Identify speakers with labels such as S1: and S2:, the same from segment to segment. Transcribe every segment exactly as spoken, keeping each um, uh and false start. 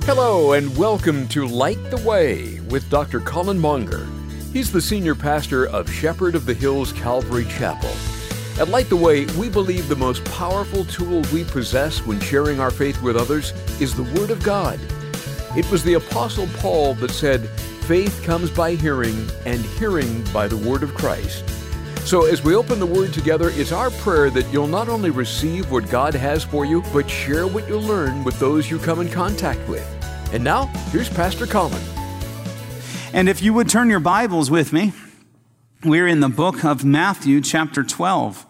S1: Hello and welcome to Light the Way with Doctor Colin Monger. He's the senior pastor of Shepherd of the Hills Calvary Chapel. At Light the Way, we believe the most powerful tool we possess when sharing our faith with others is the Word of God. It was the Apostle Paul that said, "Faith comes by hearing, and hearing by the Word of Christ." So as we open the Word together, it's our prayer that you'll not only receive what God has for you, but share what you learn with those you come in contact with. And now, here's Pastor Colin.
S2: And if you would turn your Bibles with me, we're in the book of Matthew, chapter twelve.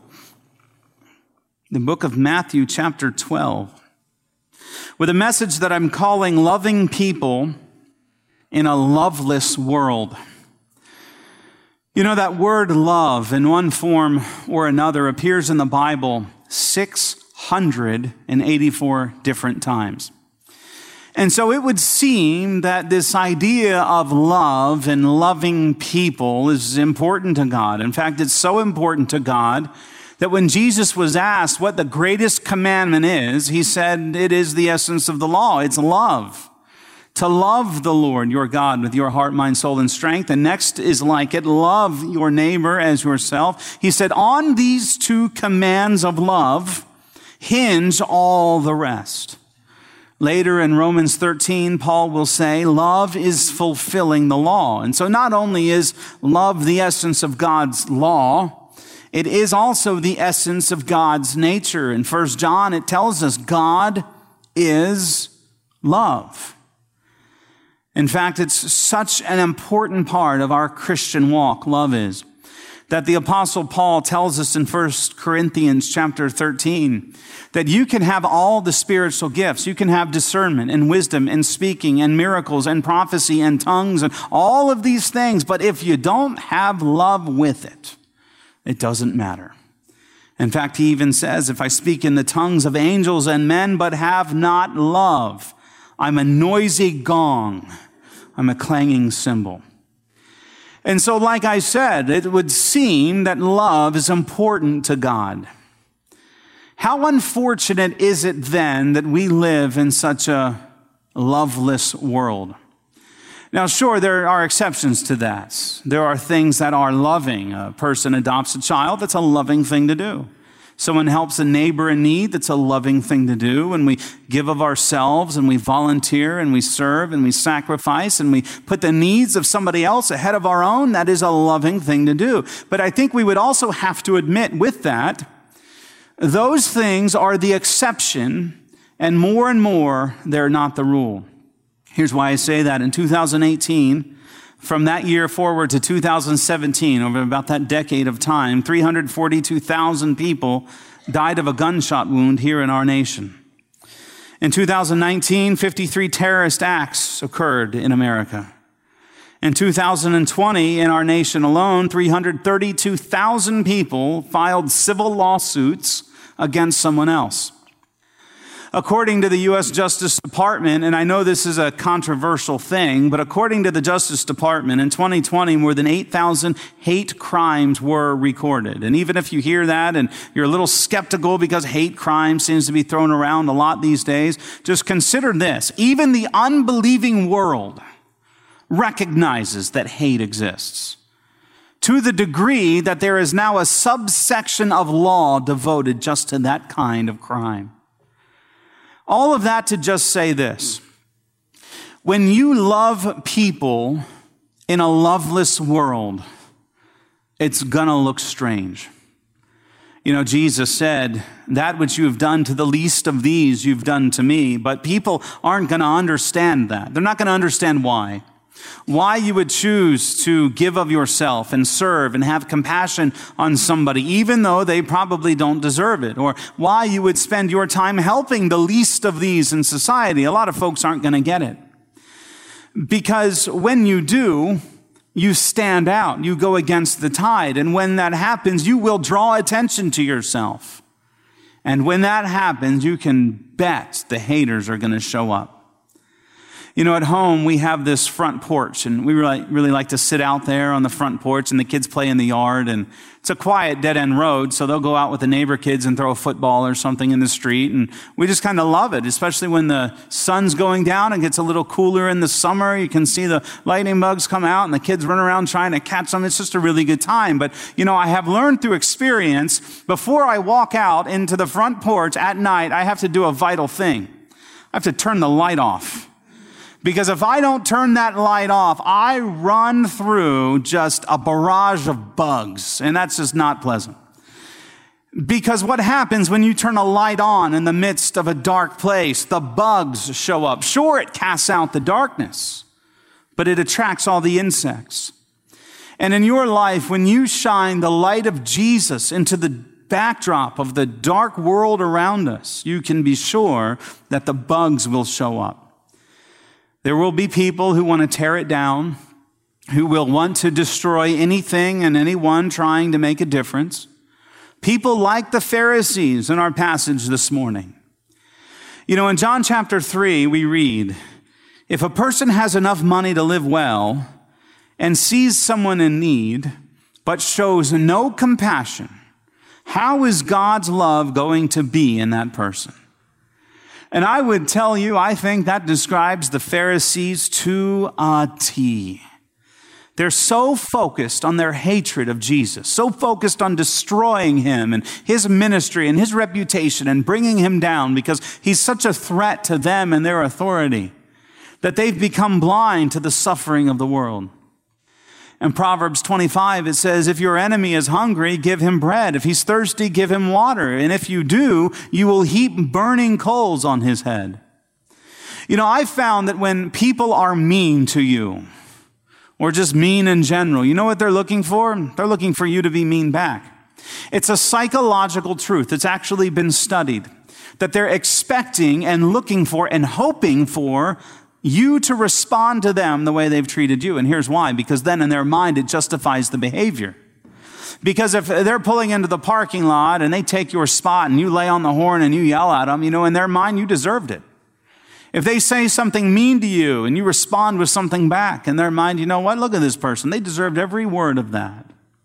S2: The book of Matthew, chapter twelve. With a message that I'm calling Loving People in a Loveless World. You know, that word love in one form or another appears in the Bible six hundred eighty-four different times. And so it would seem that this idea of love and loving people is important to God. In fact, it's so important to God that when Jesus was asked what the greatest commandment is, he said it is the essence of the law. It's love. To love the Lord your God with your heart, mind, soul, and strength. And next is like it, love your neighbor as yourself. He said, on these two commands of love hinge all the rest. Later in Romans thirteen, Paul will say, love is fulfilling the law. And so not only is love the essence of God's law, it is also the essence of God's nature. In First John, it tells us God is love. In fact, it's such an important part of our Christian walk, love is, that the Apostle Paul tells us in First Corinthians chapter thirteen, that you can have all the spiritual gifts. You can have discernment and wisdom and speaking and miracles and prophecy and tongues and all of these things. But if you don't have love with it, it doesn't matter. In fact, he even says, if I speak in the tongues of angels and men but have not love, I'm a noisy gong. I'm a clanging cymbal. And so, like I said, it would seem that love is important to God. How unfortunate is it then that we live in such a loveless world? Now, sure, there are exceptions to that. There are things that are loving. A person adopts a child, that's a loving thing to do. Someone helps a neighbor in need, that's a loving thing to do. When we give of ourselves and we volunteer and we serve and we sacrifice and we put the needs of somebody else ahead of our own, that is a loving thing to do. But I think we would also have to admit with that, those things are the exception, and more and more, they're not the rule. Here's why I say that. In two thousand eighteen, from that year forward to two thousand seventeen, over about that decade of time, three hundred forty-two thousand people died of a gunshot wound here in our nation. In two thousand nineteen, fifty-three terrorist acts occurred in America. In two thousand twenty, in our nation alone, three hundred thirty-two thousand people filed civil lawsuits against someone else. According to the U S Justice Department, and I know this is a controversial thing, but according to the Justice Department, in twenty twenty, more than eight thousand hate crimes were recorded. And even if you hear that and you're a little skeptical because hate crime seems to be thrown around a lot these days, just consider this. Even the unbelieving world recognizes that hate exists, to the degree that there is now a subsection of law devoted just to that kind of crime. All of that to just say this. When you love people in a loveless world, it's gonna look strange. You know, Jesus said, that which you have done to the least of these, you've done to me. But people aren't gonna understand that. They're not gonna understand why. Why you would choose to give of yourself and serve and have compassion on somebody, even though they probably don't deserve it. Or why you would spend your time helping the least of these in society. A lot of folks aren't going to get it. Because when you do, you stand out. You go against the tide. And when that happens, you will draw attention to yourself. And when that happens, you can bet the haters are going to show up. You know, at home, we have this front porch, and we really, really like to sit out there on the front porch, and the kids play in the yard, and it's a quiet, dead-end road, so they'll go out with the neighbor kids and throw a football or something in the street, and we just kind of love it, especially when the sun's going down and gets a little cooler in the summer. You can see the lightning bugs come out, and the kids run around trying to catch them. It's just a really good time. But, you know, I have learned through experience, before I walk out into the front porch at night, I have to do a vital thing. I have to turn the light off. Because if I don't turn that light off, I run through just a barrage of bugs, and that's just not pleasant. Because what happens when you turn a light on in the midst of a dark place? The bugs show up. Sure, it casts out the darkness, but it attracts all the insects. And in your life, when you shine the light of Jesus into the backdrop of the dark world around us, you can be sure that the bugs will show up. There will be people who want to tear it down, who will want to destroy anything and anyone trying to make a difference. People like the Pharisees in our passage this morning. You know, in John chapter three, we read, if a person has enough money to live well and sees someone in need, but shows no compassion, how is God's love going to be in that person? And I would tell you, I think that describes the Pharisees to a T. They're so focused on their hatred of Jesus, so focused on destroying him and his ministry and his reputation and bringing him down because he's such a threat to them and their authority, that they've become blind to the suffering of the world. In Proverbs twenty-five, it says, if your enemy is hungry, give him bread. If he's thirsty, give him water. And if you do, you will heap burning coals on his head. You know, I've found that when people are mean to you, or just mean in general, you know what they're looking for? They're looking for you to be mean back. It's a psychological truth. It's actually been studied that they're expecting and looking for and hoping for you to respond to them the way they've treated you. And here's why. Because then in their mind, it justifies the behavior. Because if they're pulling into the parking lot and they take your spot and you lay on the horn and you yell at them, you know, in their mind, you deserved it. If they say something mean to you and you respond with something back, in their mind, you know what? Look at this person. They deserved every word of that.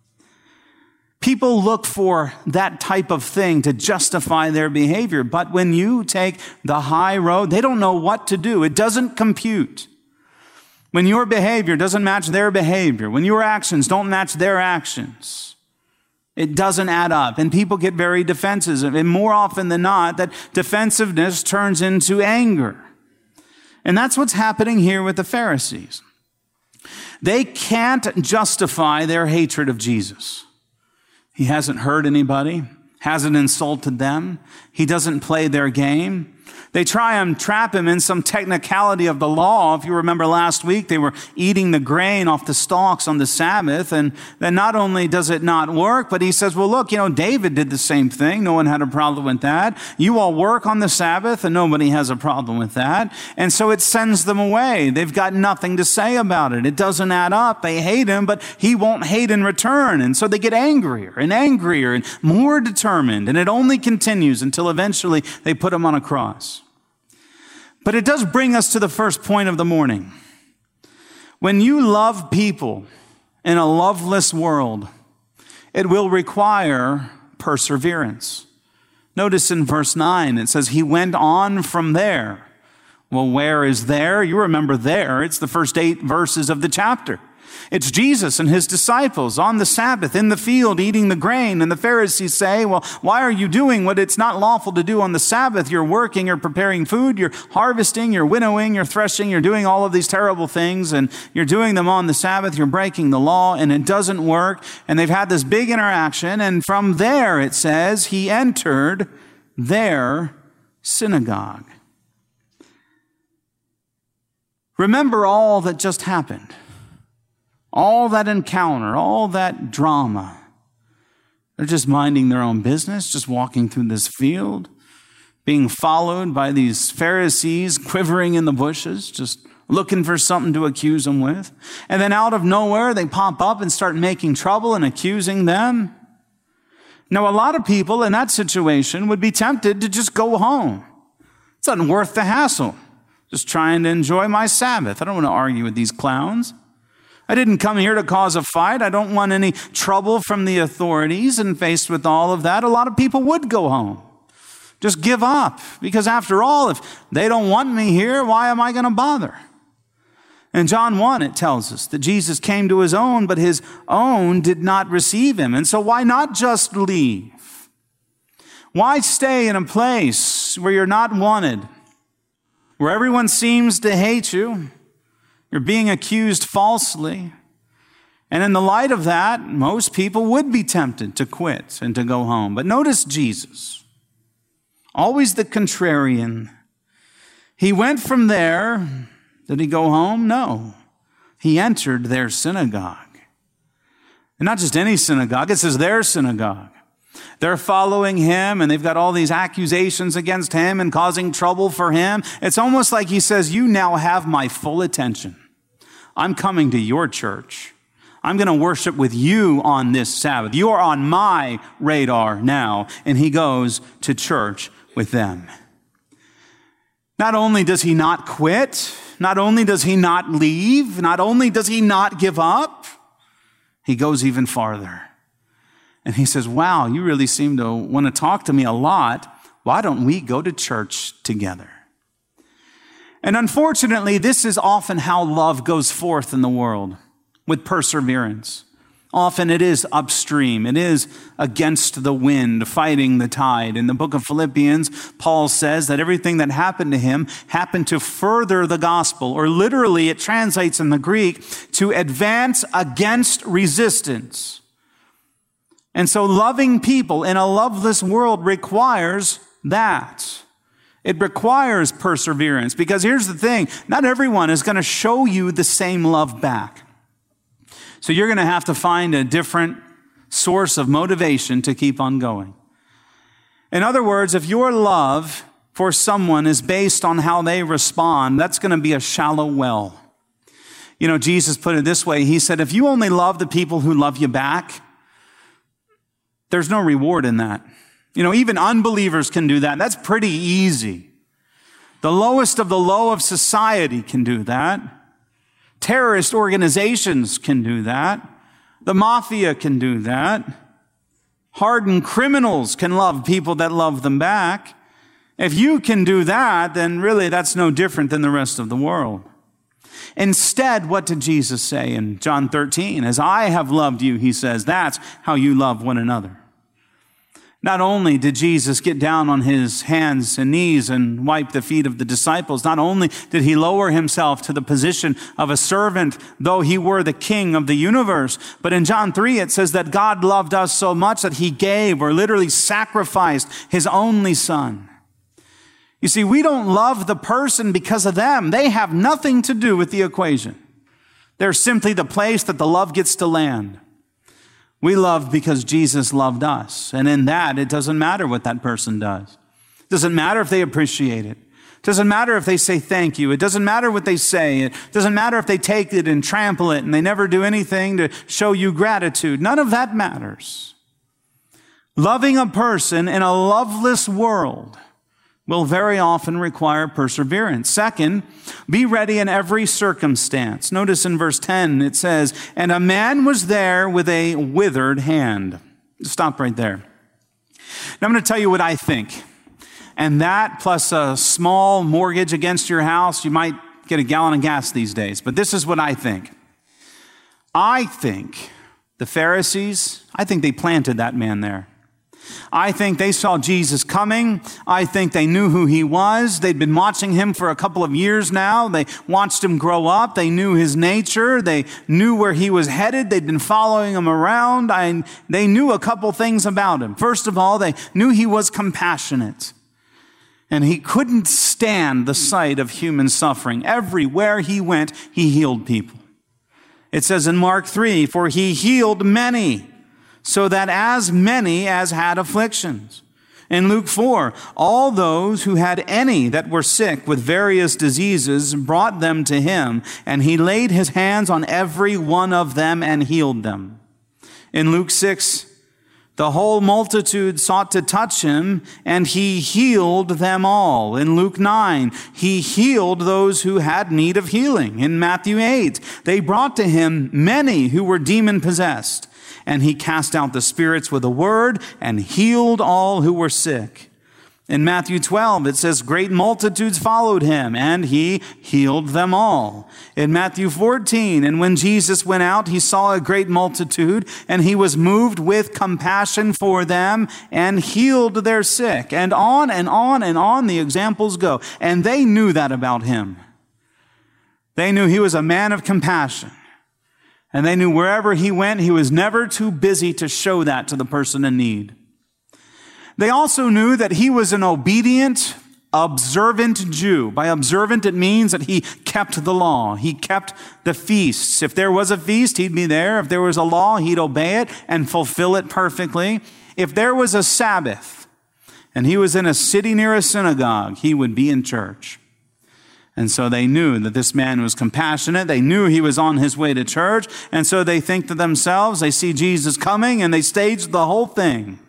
S2: People look for that type of thing to justify their behavior. But when you take the high road, they don't know what to do. It doesn't compute. When your behavior doesn't match their behavior, when your actions don't match their actions, it doesn't add up. And people get very defensive. And more often than not, that defensiveness turns into anger. And that's what's happening here with the Pharisees. They can't justify their hatred of Jesus. He hasn't hurt anybody, hasn't insulted them. He doesn't play their game. They try and trap him in some technicality of the law. If you remember last week, they were eating the grain off the stalks on the Sabbath. And then not only does it not work, but he says, well, look, you know, David did the same thing. No one had a problem with that. You all work on the Sabbath and nobody has a problem with that. And so it sends them away. They've got nothing to say about it. It doesn't add up. They hate him, but he won't hate in return. And so they get angrier and angrier and more determined. And it only continues until eventually they put him on a cross. But it does bring us to the first point of the morning. When you love people in a loveless world, it will require perseverance. Notice in verse nine, it says, he went on from there. Well, where is there? You remember there. It's the first eight verses of the chapter. It's Jesus and his disciples on the Sabbath in the field eating the grain. And the Pharisees say, well, why are you doing what it's not lawful to do on the Sabbath? You're working, you're preparing food, you're harvesting, you're winnowing, you're threshing, you're doing all of these terrible things, and you're doing them on the Sabbath. You're breaking the law, and it doesn't work. And they've had this big interaction. And from there, it says, he entered their synagogue. Remember all that just happened. All that encounter, all that drama. They're just minding their own business, just walking through this field, being followed by these Pharisees quivering in the bushes, just looking for something to accuse them with. And then out of nowhere, they pop up and start making trouble and accusing them. Now, a lot of people in that situation would be tempted to just go home. It's not worth the hassle. Just trying to enjoy my Sabbath. I don't want to argue with these clowns. I didn't come here to cause a fight. I don't want any trouble from the authorities. And faced with all of that, a lot of people would go home. Just give up. Because after all, if they don't want me here, why am I going to bother? In John one, it tells us that Jesus came to his own, but his own did not receive him. And so why not just leave? Why stay in a place where you're not wanted, where everyone seems to hate you? You're being accused falsely. And in the light of that, most people would be tempted to quit and to go home. But notice Jesus, always the contrarian. He went from there. Did he go home? No. He entered their synagogue. And not just any synagogue, it says their synagogue. They're following him, and they've got all these accusations against him and causing trouble for him. It's almost like he says, you now have my full attention. I'm coming to your church. I'm going to worship with you on this Sabbath. You are on my radar now. And he goes to church with them. Not only does he not quit, not only does he not leave, not only does he not give up, he goes even farther. And he says, wow, you really seem to want to talk to me a lot. Why don't we go to church together? And unfortunately, this is often how love goes forth in the world, with perseverance. Often it is upstream. It is against the wind, fighting the tide. In the book of Philippians, Paul says that everything that happened to him happened to further the gospel, or literally it translates in the Greek to advance against resistance. And so loving people in a loveless world requires that. It requires perseverance, because here's the thing, not everyone is going to show you the same love back. So you're going to have to find a different source of motivation to keep on going. In other words, if your love for someone is based on how they respond, that's going to be a shallow well. You know, Jesus put it this way. He said, if you only love the people who love you back, there's no reward in that. You know, even unbelievers can do that. That's pretty easy. The lowest of the low of society can do that. Terrorist organizations can do that. The mafia can do that. Hardened criminals can love people that love them back. If you can do that, then really that's no different than the rest of the world. Instead, what did Jesus say in John thirteen? As I have loved you, he says, that's how you love one another. Not only did Jesus get down on his hands and knees and wipe the feet of the disciples, not only did he lower himself to the position of a servant, though he were the king of the universe, but in John three, it says that God loved us so much that he gave, or literally sacrificed, his only son. You see, we don't love the person because of them. They have nothing to do with the equation. They're simply the place that the love gets to land. We love because Jesus loved us. And in that, it doesn't matter what that person does. It doesn't matter if they appreciate it. It doesn't matter if they say thank you. It doesn't matter what they say. It doesn't matter if they take it and trample it and they never do anything to show you gratitude. None of that matters. Loving a person in a loveless world will very often require perseverance. Second, be ready in every circumstance. Notice in verse ten, it says, and a man was there with a withered hand. Stop right there. Now I'm going to tell you what I think. And that plus a small mortgage against your house, you might get a gallon of gas these days. But this is what I think. I think the Pharisees, I think they planted that man there. I think they saw Jesus coming. I think they knew who he was. They'd been watching him for a couple of years now. They watched him grow up. They knew his nature. They knew where he was headed. They'd been following him around. I, they knew a couple things about him. First of all, they knew he was compassionate. And he couldn't stand the sight of human suffering. Everywhere he went, he healed people. It says in Mark three, for he healed many, so that as many as had afflictions. In Luke four, all those who had any that were sick with various diseases brought them to him, and he laid his hands on every one of them and healed them. In Luke six, The whole multitude sought to touch him, and he healed them all. In Luke nine, he healed those who had need of healing. In Matthew eight, they brought to him many who were demon-possessed, and he cast out the spirits with a word and healed all who were sick. In Matthew twelve, it says, great multitudes followed him, and he healed them all. In Matthew fourteen, and when Jesus went out, he saw a great multitude, and he was moved with compassion for them, and healed their sick. And on and on and on the examples go. And they knew that about him. They knew he was a man of compassion. And they knew wherever he went, he was never too busy to show that to the person in need. They also knew that he was an obedient, observant Jew. By observant, it means that he kept the law. He kept the feasts. If there was a feast, he'd be there. If there was a law, he'd obey it and fulfill it perfectly. If there was a Sabbath and he was in a city near a synagogue, he would be in church. And so they knew that this man was compassionate. They knew he was on his way to church. And so they think to themselves, they see Jesus coming, and they staged the whole thing.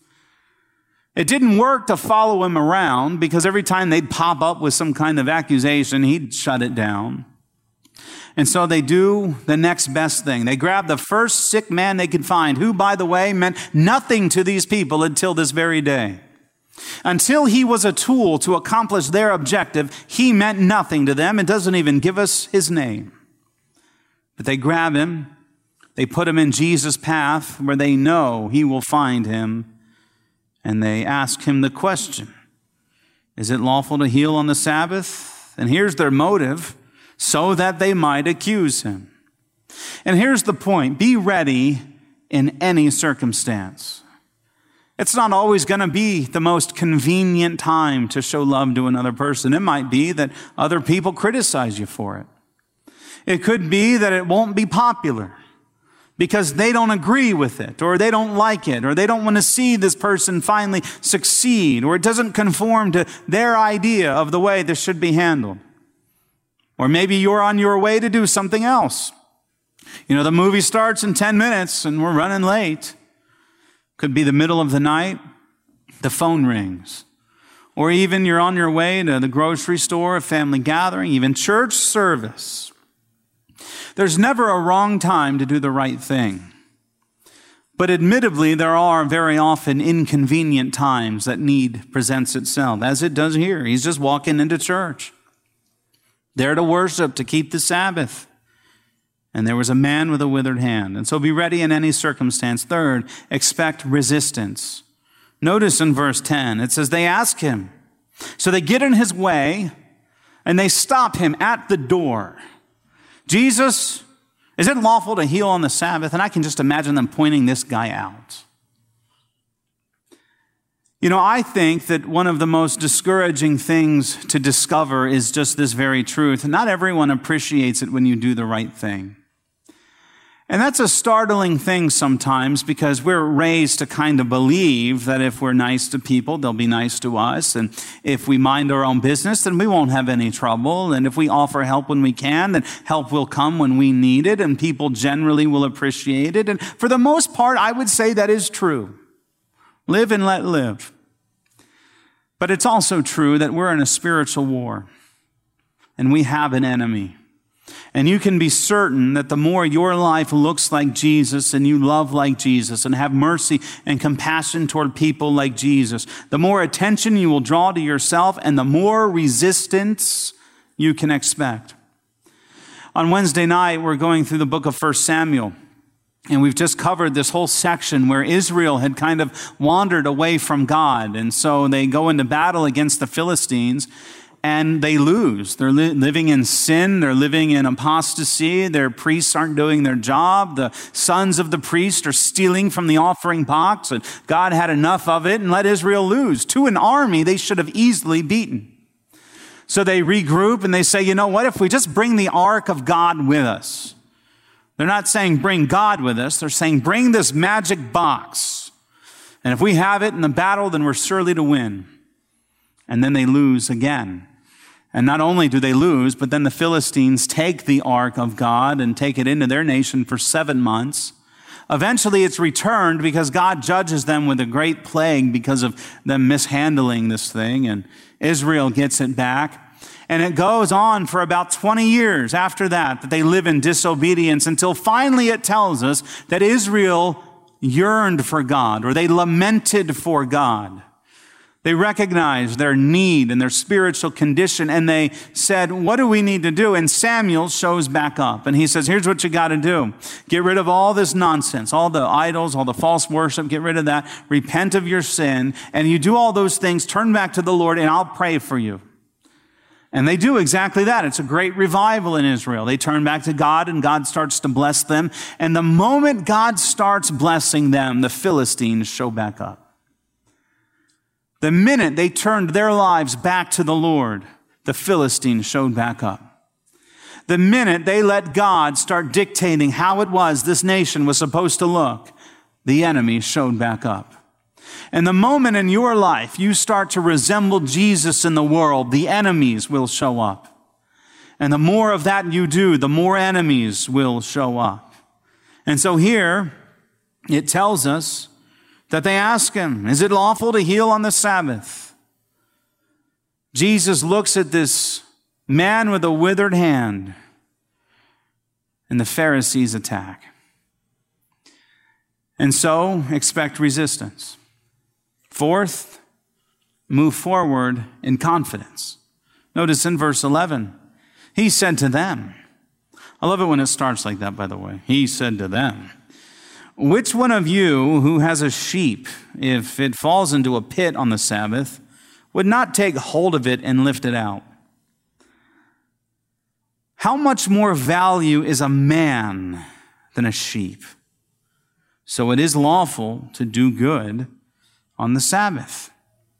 S2: It didn't work to follow him around, because every time they'd pop up with some kind of accusation, he'd shut it down. And so they do the next best thing. They grab the first sick man they could find, who, by the way, meant nothing to these people until this very day. Until he was a tool to accomplish their objective, he meant nothing to them. It doesn't even give us his name. But they grab him, they put him in Jesus' path where they know he will find him. And they ask him the question, is it lawful to heal on the Sabbath? And here's their motive, so that they might accuse him. And here's the point, be ready in any circumstance. It's not always going to be the most convenient time to show love to another person. It might be that other people criticize you for it. It could be that it won't be popular, because they don't agree with it, or they don't like it, or they don't want to see this person finally succeed, or it doesn't conform to their idea of the way this should be handled. Or maybe you're on your way to do something else. You know, the movie starts in ten minutes and we're running late. Could be the middle of the night, the phone rings. Or even you're on your way to the grocery store, a family gathering, even church service. There's never a wrong time to do the right thing. But admittedly, there are very often inconvenient times that need presents itself, as it does here. He's just walking into church, there to worship, to keep the Sabbath. And there was a man with a withered hand. And so be ready in any circumstance. Third, expect resistance. Notice in verse ten, it says they ask him. So they get in his way and they stop him at the door. Jesus, is it lawful to heal on the Sabbath? And I can just imagine them pointing this guy out. You know, I think that one of the most discouraging things to discover is just this very truth. Not everyone appreciates it when you do the right thing. And that's a startling thing sometimes, because we're raised to kind of believe that if we're nice to people, they'll be nice to us. And if we mind our own business, then we won't have any trouble. And if we offer help when we can, then help will come when we need it, and people generally will appreciate it. And for the most part, I would say that is true. Live and let live. But it's also true that we're in a spiritual war, and we have an enemy. And you can be certain that the more your life looks like Jesus, and you love like Jesus, and have mercy and compassion toward people like Jesus, the more attention you will draw to yourself, and the more resistance you can expect. On Wednesday night, we're going through the book of First Samuel. And we've just covered this whole section where Israel had kind of wandered away from God. And so they go into battle against the Philistines, and they lose. They're li- living in sin. They're living in apostasy. Their priests aren't doing their job. The sons of the priest are stealing from the offering box. And God had enough of it and let Israel lose to an army they should have easily beaten. So they regroup and they say, you know what, if we just bring the ark of God with us. They're not saying bring God with us. They're saying bring this magic box. And if we have it in the battle, then we're surely to win. And then they lose again. And not only do they lose, but then the Philistines take the ark of God and take it into their nation for seven months. Eventually it's returned because God judges them with a great plague because of them mishandling this thing, and Israel gets it back. And it goes on for about twenty years after that, that they live in disobedience until finally it tells us that Israel yearned for God, or they lamented for God. They recognized their need and their spiritual condition, and they said, what do we need to do? And Samuel shows back up, and he says, here's what you got to do. Get rid of all this nonsense, all the idols, all the false worship, get rid of that. Repent of your sin, and you do all those things, turn back to the Lord, and I'll pray for you. And they do exactly that. It's a great revival in Israel. They turn back to God, and God starts to bless them. And the moment God starts blessing them, the Philistines show back up. The minute they turned their lives back to the Lord, the Philistines showed back up. The minute they let God start dictating how it was this nation was supposed to look, the enemy showed back up. And the moment in your life you start to resemble Jesus in the world, the enemies will show up. And the more of that you do, the more enemies will show up. And so here it tells us that they ask him, is it lawful to heal on the Sabbath? Jesus looks at this man with a withered hand, and the Pharisees attack. And so expect resistance. Fourth, move forward in confidence. Notice in verse eleven, he said to them, I love it when it starts like that, by the way. He said to them, which one of you who has a sheep, if it falls into a pit on the Sabbath, would not take hold of it and lift it out? How much more value is a man than a sheep? So it is lawful to do good on the Sabbath.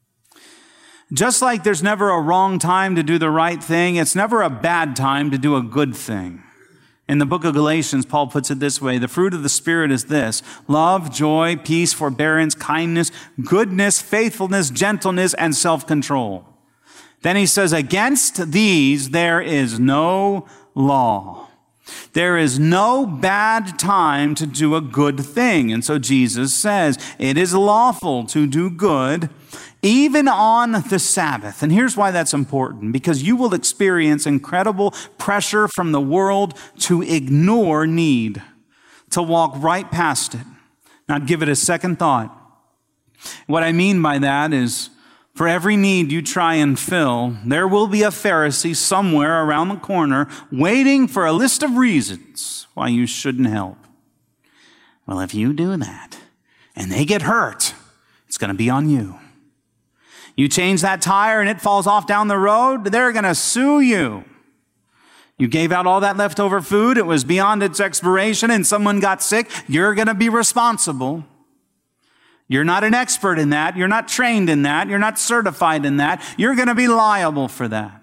S2: Just like there's never a wrong time to do the right thing, it's never a bad time to do a good thing. In the book of Galatians, Paul puts it this way, the fruit of the Spirit is this, love, joy, peace, forbearance, kindness, goodness, faithfulness, gentleness, and self-control. Then he says, against these there is no law. There is no bad time to do a good thing. And so Jesus says, it is lawful to do good even on the Sabbath. And here's why that's important, because you will experience incredible pressure from the world to ignore need, to walk right past it, not give it a second thought. What I mean by that is, for every need you try and fill, there will be a Pharisee somewhere around the corner waiting for a list of reasons why you shouldn't help. Well, if you do that and they get hurt, it's going to be on you. You change that tire and it falls off down the road, they're going to sue you. You gave out all that leftover food, it was beyond its expiration, and someone got sick, you're going to be responsible. You're not an expert in that. You're not trained in that. You're not certified in that. You're going to be liable for that.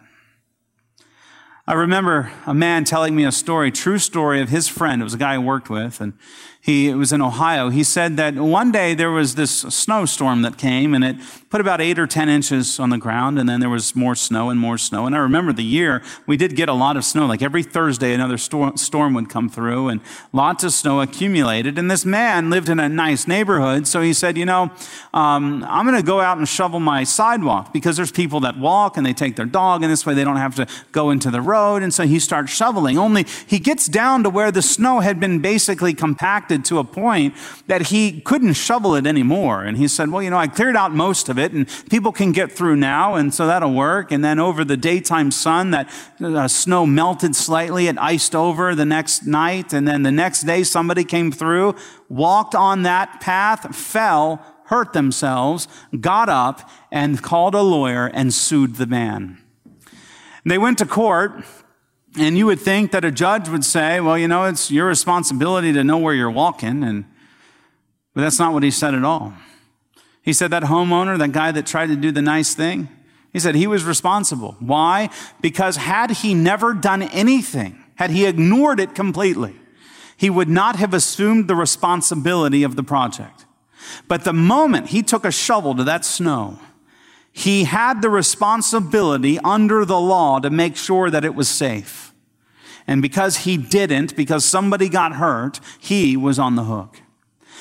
S2: I remember a man telling me a story, true story of his friend. It was a guy I worked with, and he it was in Ohio. He said that one day there was this snowstorm that came, and it put about eight or ten inches on the ground, and then there was more snow and more snow. And I remember the year, we did get a lot of snow. Like every Thursday, another storm, storm would come through, and lots of snow accumulated. And this man lived in a nice neighborhood, so he said, you know, um, I'm going to go out and shovel my sidewalk, because there's people that walk, and they take their dog, and this way they don't have to go into the road. And so he starts shoveling. Only he gets down to where the snow had been basically compacted to a point that he couldn't shovel it anymore. And he said, well, you know, I cleared out most of it and people can get through now, and so that'll work. And then over the daytime sun, that uh, snow melted slightly, it iced over the next night, and then the next day somebody came through, walked on that path, fell, hurt themselves, got up, and called a lawyer and sued the man. They went to court. And you would think that a judge would say, well, you know, it's your responsibility to know where you're walking. And, but that's not what he said at all. He said that homeowner, that guy that tried to do the nice thing, he said he was responsible. Why? Because had he never done anything, had he ignored it completely, he would not have assumed the responsibility of the project. But the moment he took a shovel to that snow, he had the responsibility under the law to make sure that it was safe. And because he didn't, because somebody got hurt, he was on the hook.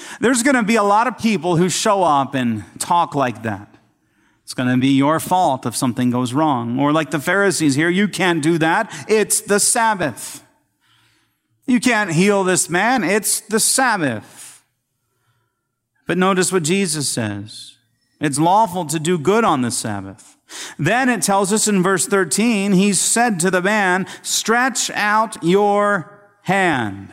S2: There's going to be a lot of people who show up and talk like that. It's going to be your fault if something goes wrong. Or like the Pharisees here, you can't do that. It's the Sabbath. You can't heal this man. It's the Sabbath. But notice what Jesus says. It's lawful to do good on the Sabbath. Then it tells us in verse thirteen, he said to the man, stretch out your hand.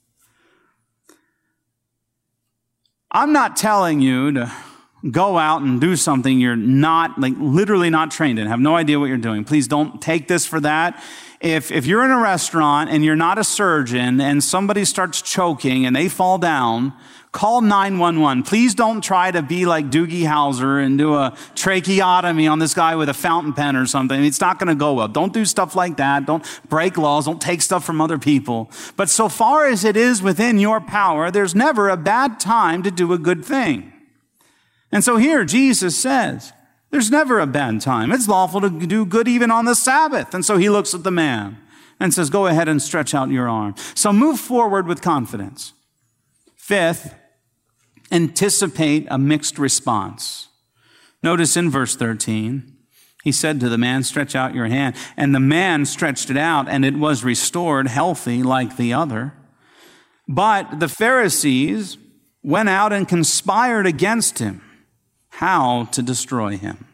S2: I'm not telling you to go out and do something you're not, like literally not trained in, have no idea what you're doing. Please don't take this for that. If, if you're in a restaurant and you're not a surgeon and somebody starts choking and they fall down, call nine one one. Please don't try to be like Doogie Howser and do a tracheotomy on this guy with a fountain pen or something. It's not going to go well. Don't do stuff like that. Don't break laws. Don't take stuff from other people. But so far as it is within your power, there's never a bad time to do a good thing. And so here Jesus says, there's never a bad time. It's lawful to do good even on the Sabbath. And so he looks at the man and says, go ahead and stretch out your arm. So move forward with confidence. Fifth, anticipate a mixed response. Notice in verse thirteen, he said to the man, stretch out your hand. And the man stretched it out, and it was restored, healthy like the other. But the Pharisees went out and conspired against him, how to destroy him.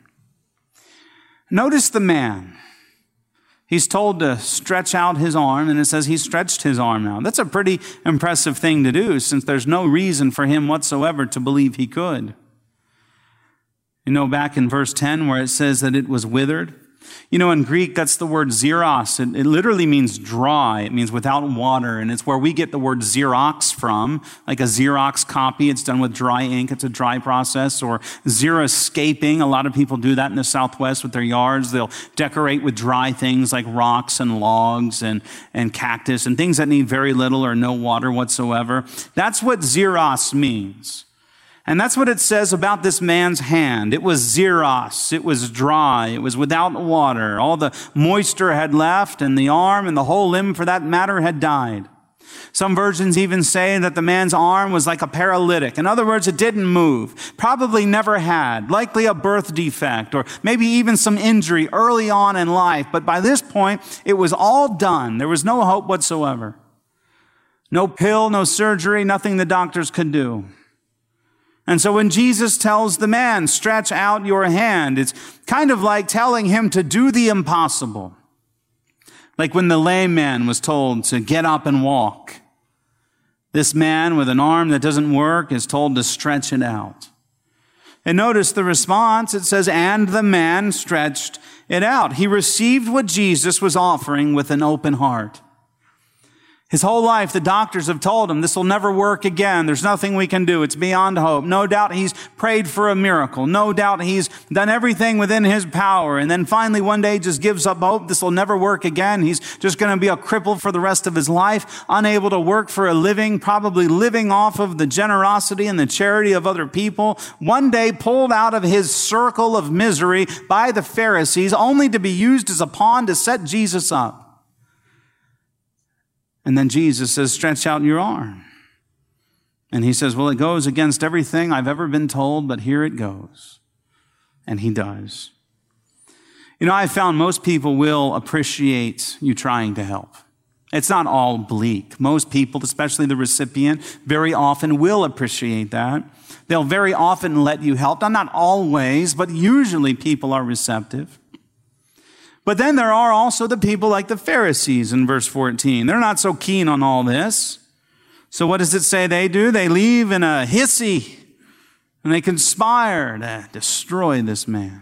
S2: Notice the man. He's told to stretch out his arm, and it says he stretched his arm out. That's a pretty impressive thing to do, since there's no reason for him whatsoever to believe he could. You know, back in verse ten where it says that it was withered, you know, in Greek, that's the word xeros. It, it literally means dry. It means without water. And it's where we get the word Xerox from, like a Xerox copy. It's done with dry ink. It's a dry process. Or xeriscaping. A lot of people do that in the Southwest with their yards. They'll decorate with dry things like rocks and logs and, and cactus and things that need very little or no water whatsoever. That's what xeros means. And that's what it says about this man's hand. It was xeros. It was dry. It was without water. All the moisture had left, and the arm and the whole limb, for that matter, had died. Some versions even say that the man's arm was like a paralytic. In other words, it didn't move. Probably never had. Likely a birth defect, or maybe even some injury early on in life. But by this point, it was all done. There was no hope whatsoever. No pill, no surgery, nothing the doctors could do. And so when Jesus tells the man, stretch out your hand, it's kind of like telling him to do the impossible. Like when the lame man was told to get up and walk. This man with an arm that doesn't work is told to stretch it out. And notice the response. It says, and the man stretched it out. He received what Jesus was offering with an open heart. His whole life, the doctors have told him, this will never work again. There's nothing we can do. It's beyond hope. No doubt he's prayed for a miracle. No doubt he's done everything within his power. And then finally one day just gives up hope. This will never work again. He's just going to be a cripple for the rest of his life, unable to work for a living, probably living off of the generosity and the charity of other people. One day pulled out of his circle of misery by the Pharisees, only to be used as a pawn to set Jesus up. And then Jesus says, stretch out your arm. And he says, well, it goes against everything I've ever been told, but here it goes. And he does. You know, I found most people will appreciate you trying to help. It's not all bleak. Most people, especially the recipient, very often will appreciate that. They'll very often let you help. Now, not always, but usually people are receptive. But then there are also the people like the Pharisees in verse fourteen. They're not so keen on all this. So what does it say they do? They leave in a hissy, and they conspire to destroy this man.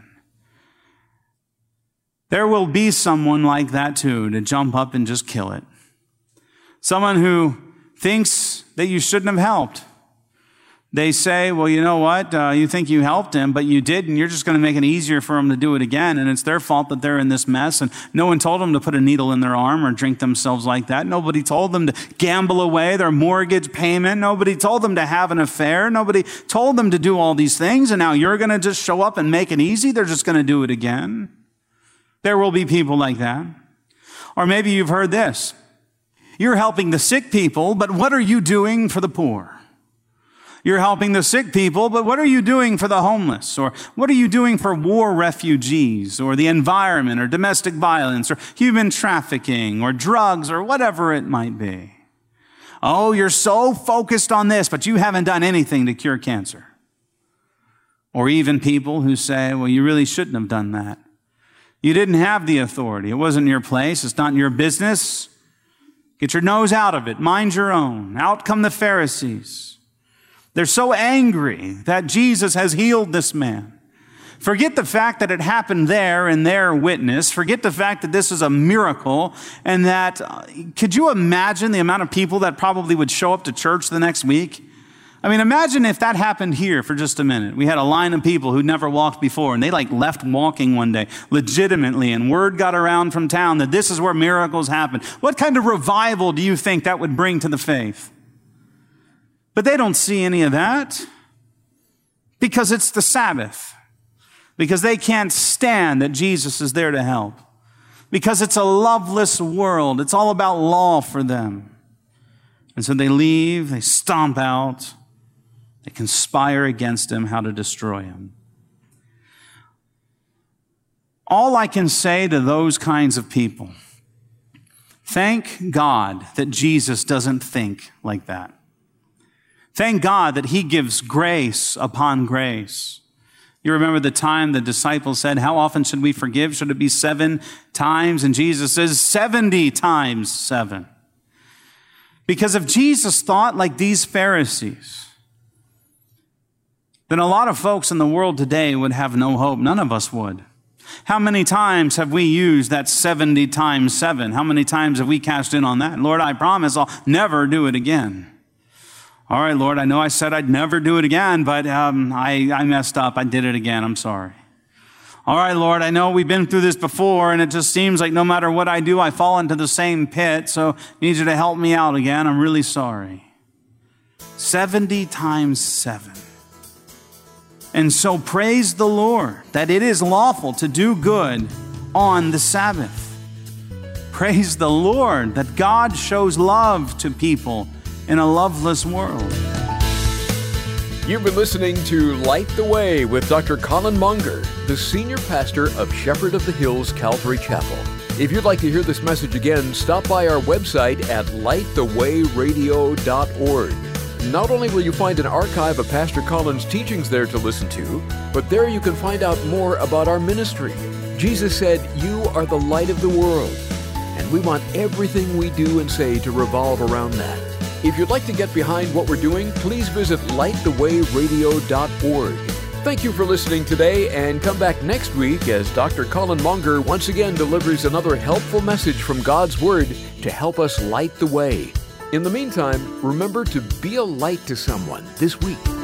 S2: There will be someone like that too, to jump up and just kill it. Someone who thinks that you shouldn't have helped. They say, well, you know what? Uh, you think you helped him, but you didn't. You're just going to make it easier for him to do it again. And it's their fault that they're in this mess. And no one told them to put a needle in their arm or drink themselves like that. Nobody told them to gamble away their mortgage payment. Nobody told them to have an affair. Nobody told them to do all these things. And now you're going to just show up and make it easy. They're just going to do it again. There will be people like that. Or maybe you've heard this. You're helping the sick people, but what are you doing for the poor? You're helping the sick people, but what are you doing for the homeless? Or what are you doing for war refugees, or the environment, or domestic violence, or human trafficking, or drugs, or whatever it might be? Oh, you're so focused on this, but you haven't done anything to cure cancer. Or even people who say, well, you really shouldn't have done that. You didn't have the authority. It wasn't your place. It's not your business. Get your nose out of it. Mind your own. Out come the Pharisees. They're so angry that Jesus has healed this man. Forget the fact that it happened there in their witness. Forget the fact that this is a miracle and that, uh, could you imagine the amount of people that probably would show up to church the next week? I mean, imagine if that happened here for just a minute. We had a line of people who'd never walked before, and they like left walking one day legitimately, and word got around from town that this is where miracles happen. What kind of revival do you think that would bring to the faith? But they don't see any of that because it's the Sabbath, because they can't stand that Jesus is there to help, because it's a loveless world. It's all about law for them. And so they leave, they stomp out, they conspire against him how to destroy him. All I can say to those kinds of people, thank God that Jesus doesn't think like that. Thank God that he gives grace upon grace. You remember the time the disciples said, how often should we forgive? Should it be seven times? And Jesus says seventy times seven. Because if Jesus thought like these Pharisees, then a lot of folks in the world today would have no hope. None of us would. How many times have we used that seventy times seven? How many times have we cashed in on that? Lord, I promise I'll never do it again. All right, Lord, I know I said I'd never do it again, but um, I, I messed up. I did it again. I'm sorry. All right, Lord, I know we've been through this before, and it just seems like no matter what I do, I fall into the same pit, so I need you to help me out again. I'm really sorry. seventy times seven. And so praise the Lord that it is lawful to do good on the Sabbath. Praise the Lord that God shows love to people in a loveless world.
S1: You've been listening to Light the Way with Doctor Colin Munger, the senior pastor of Shepherd of the Hills Calvary Chapel. If you'd like to hear this message again, stop by our website at light the way radio dot org. Not only will you find an archive of Pastor Colin's teachings there to listen to, but there you can find out more about our ministry. Jesus said, "You are the light of the world," and we want everything we do and say to revolve around that. If you'd like to get behind what we're doing, please visit light the way radio dot org. Thank you for listening today, and come back next week as Doctor Colin Munger once again delivers another helpful message from God's Word to help us light the way. In the meantime, remember to be a light to someone this week.